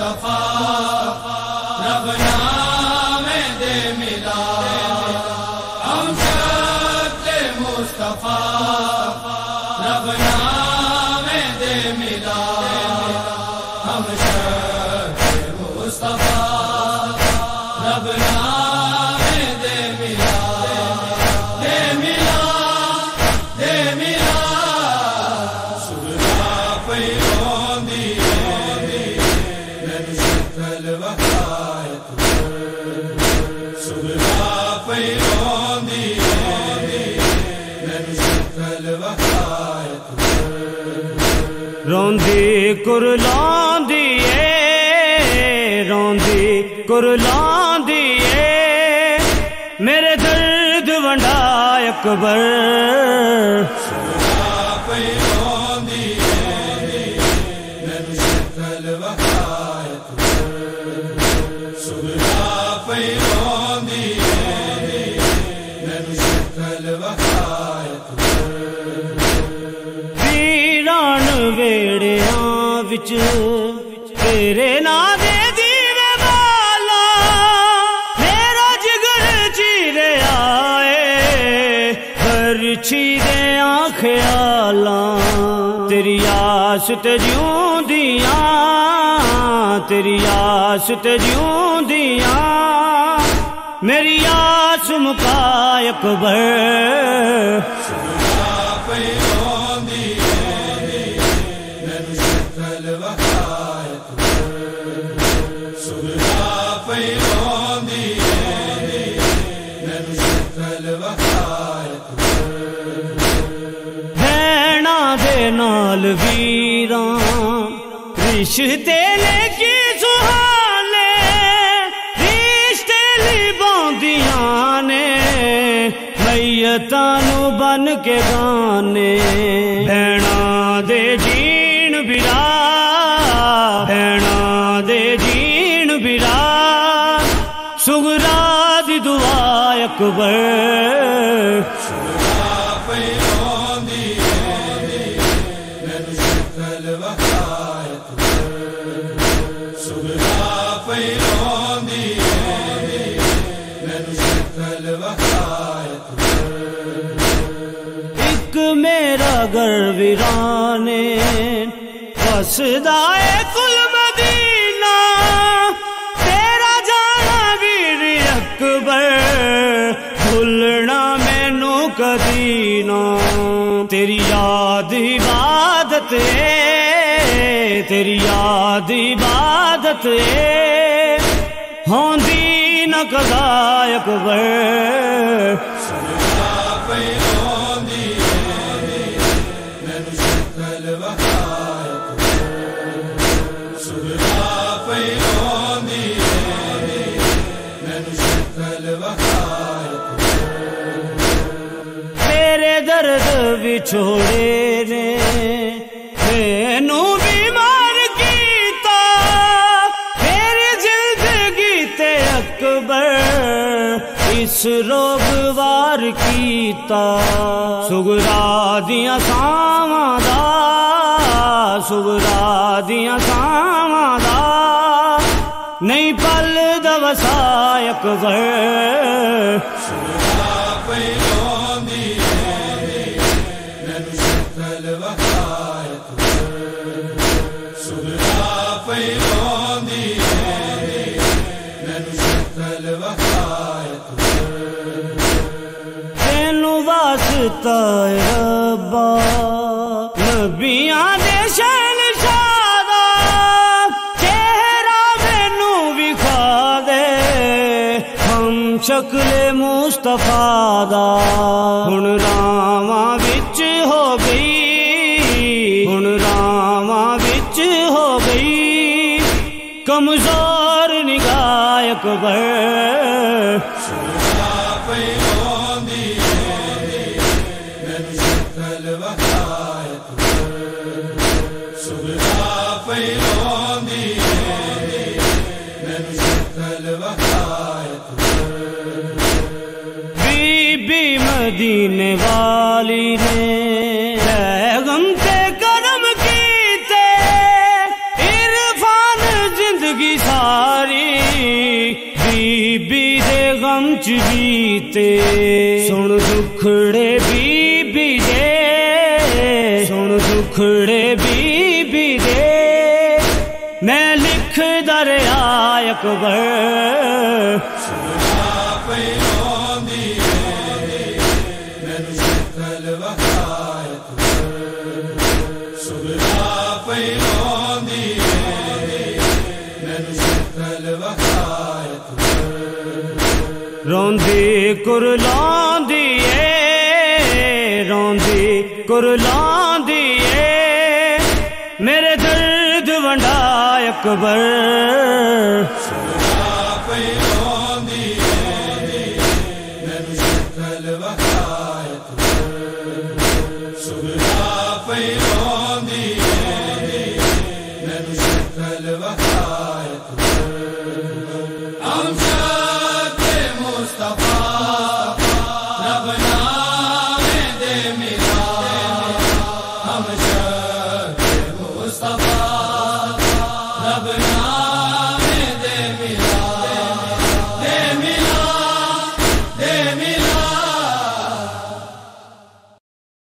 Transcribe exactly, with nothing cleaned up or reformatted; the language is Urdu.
مصطفیٰ رب نام دے ملا امجد مصطفیٰ رب نام دے ملا امجد مصطفیٰ رب نام دے ملا دے ملا دے ملا سبلا پیروں دی میں شکل وقایت سبلا پیروں دی میں شکل وقایت روندی کرلاندی اے روندی کرلاندی اے میرے درد ونڈا اکبر سبلا پیروں دی میں شکل وقایت سبلا پیروں دی میں شکل وقایت ویران ویڑیاں وچ تیرے نام دے دیوے والا میرا جگر چیرے آئے ہر چیرے خیالاں تیری آس تے جیوندیاں تیری آس تے جیوندیاں میری آس مکا اکبر سبلا پیروں دی میں شکل وقایت سبلا پیروں دی میں شکل وقایت بھیڑا دے نال ویراں رشتے لے کی سہالے رشتے لی باندیاں نے میتاں نو بن کے گانے بھیڑا دے جین برا بھیڑا دے جین برا سغرا دی دعا اکبر سبلا پیروں دی میں شکل وقایت سبلا پیروں دی میں شکل وقایت ایک میرا گھر ویرانے وسدا اے کل مدینہ تیرا جانا ویر اکبر بھولنا مینو کدی نہ تیری یاد عبادت اے تیری یاد عبادت اے ہوندی نہ قضا اکبر سبلا پیروں دی میں شکل وقایت سبلا پیروں دی میں شکل وقایت تیرے درد وچھوڑے نے مینوں بیمار کیتا تیری زندگی تے اکبر اس روگ وار کیتا سغرا دیاں ساواں دا سغرا دیاں ساواں دا نہیں پل دا وسا اکبر سبلا پیروں دی میں شکل وقایت سبلا پیروں دی میں شکل وقایت تینو واسطہ اے ربا نبیاں دے شہنشاہ دا چہرہ مینوں وکھا دے ہم شکل مصطفیٰ دا ہن راواں وچ ہو گئی ہن راواں وچ ہو گئی کمزور نگاہ اکبر سبلا پیروں دی میں شکل وقایت سبلا پیروں دی میں شکل وقایت بی بی مدینے والی نے بیگم تے کرم کیتے عرفان وچ بیتے سن دکھڑے بی بی دے سن دکھڑے بی بی دے میں لکھ دریا اکبر روندی کرلان دیے روندی کرلان دیے میرے درد ونڈا اکبر I'm